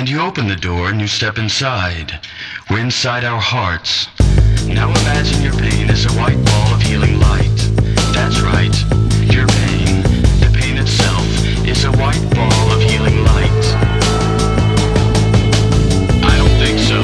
And you open the door and you step inside. We're inside our hearts. Now imagine your pain is a white ball of healing light. That's right, your pain, the pain itself, is a white ball of healing light. I don't think so.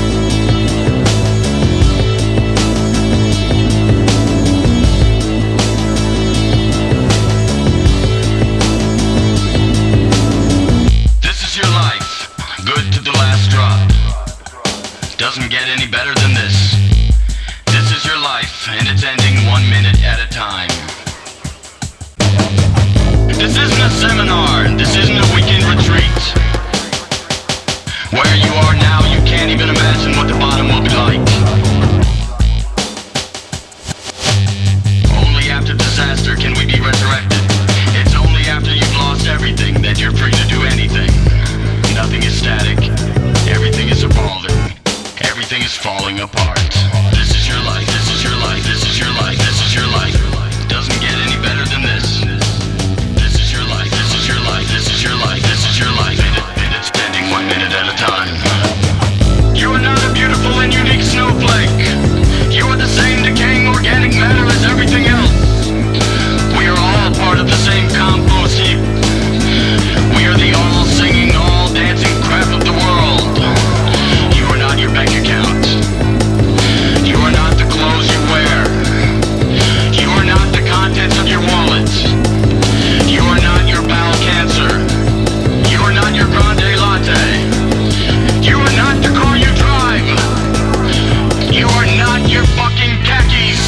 This is your life, good to the last drop. Doesn't get any better than this. This is your life, and it's ending 1 minute at a time. This isn't a seminar, this isn't a weekend retreat. Where you are now, you can't even imagine what the bottom will be like. Only after disaster can we be resurrected. It's only after you've lost everything that you're free to do anything. Nothing is static, everything is evolving, everything is falling apart. This is your life, this is your life, this is your life, this is your life. Doesn't get any better than this. This is your life, this is your life, this is your life, this is your life. And it's spending 1 minute at a time. You are not a beautiful and unique snowflake. You are the same decaying organic matter as everything else. We are all part of the same compost heap. We are the all singing, all dancing crap of the world. You are not your bank account. You are not the clothes you wear. You are not the contents of your wallet. You are not your bowel cancer. You are not your grande latte. You are not the car you drive. You are not your fucking khakis.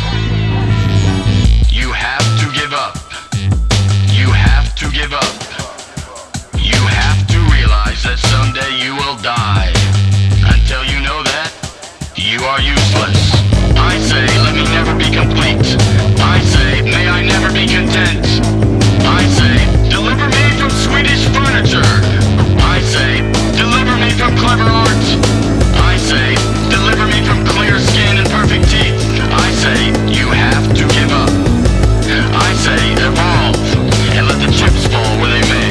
You have to give up. You have to give up. You have to realize that someday you will die. Until you know that, you are useless. I say, let me never be complete. I say, may I never be content. I say, deliver me from Swedish furniture. I say, deliver me from clever art. I say, deliver me from clear skin and perfect teeth. I say, you have to give up. I say, evolve, and let the chips fall where they may.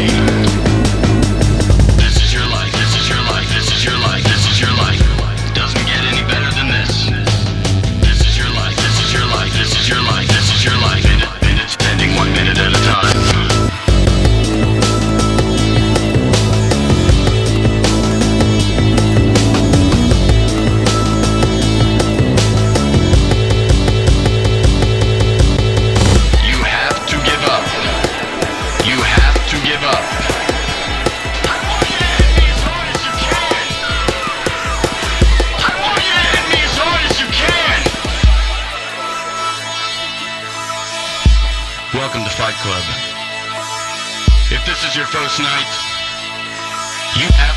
This is your life, this is your life, this is your life, this is your life. Doesn't get any better than this. This is your life, this is your life, this is your life, this is your life. And it's spending 1 minute at a time. You have to give up. You have to give up. I want you to hit me as hard as you can. I want you to hit me as hard as you can. Welcome to Fight Club. If this is your first night, you have